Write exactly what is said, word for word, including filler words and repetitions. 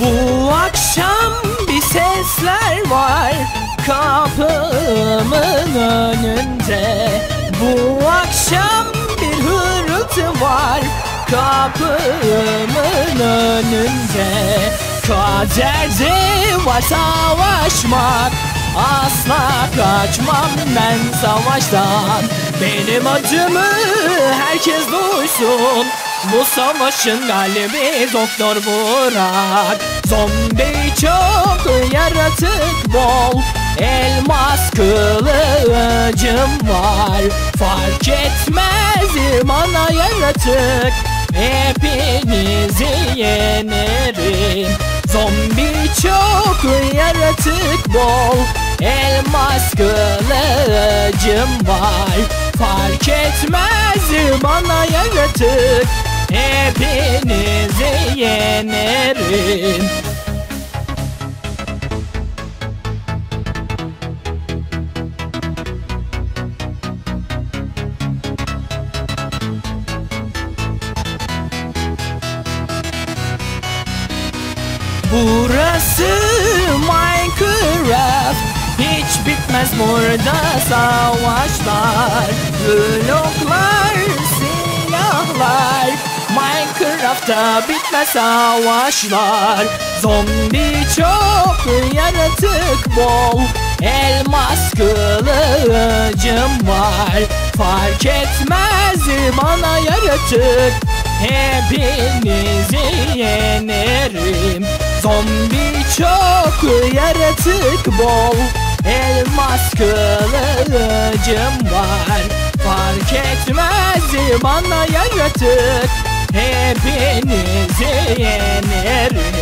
Bu akşam bir sesler var kapımın önünde. Bu akşam bir hırıltı var kapımın önünde. Kaderde var savaşmak, asla kaçmam ben savaştan. Benim acımı herkes duysun, bu savaşın galibi Doktor Burak. Zombi çok, yaratık bol, elmas kılıcım var. Fark etmez bana yaratık, hepinizi yenerim. Zombi çok, yaratık bol, elmas kılıcım var. Fark etmez bana yaratık, hepinizi yenerim. Burası Minecraft, hiç bitmez burada savaşlar. Bloklar, silahlar, Minecraft'ta bitmez savaşlar. Zombi çok, yaratık bol, elmas kılıcım var. Fark etmez bana yaratık, hepinizi yenerim. Zombi çok, yaratık bol, elmas kılıcım var. Fark etmez bana yaratık, hepinizi yenerim.